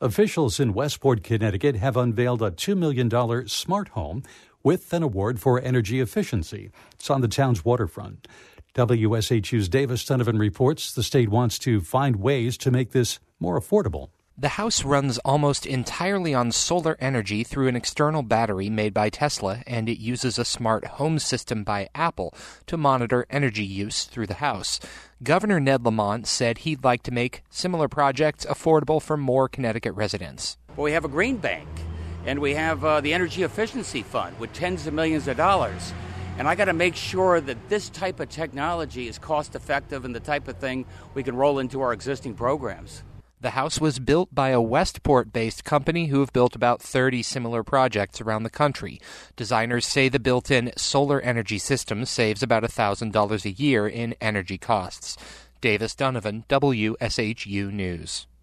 Officials in Westport, Connecticut have unveiled a $2 million smart home with an award for energy efficiency. It's on the town's waterfront. WSHU's Davis Donovan reports the state wants to find ways to make this more affordable. The house runs almost entirely on solar energy through an external battery made by Tesla, and it uses a smart home system by Apple to monitor energy use through the house. Governor Ned Lamont said he'd like to make similar projects affordable for more Connecticut residents. Well, we have a green bank, and we have the Energy Efficiency Fund with tens of millions of dollars. And I got to make sure that this type of technology is cost effective and the type of thing we can roll into our existing programs. The house was built by a Westport-based company who have built about 30 similar projects around the country. Designers say the built-in solar energy system saves about $1,000 a year in energy costs. Davis Donovan, WSHU News.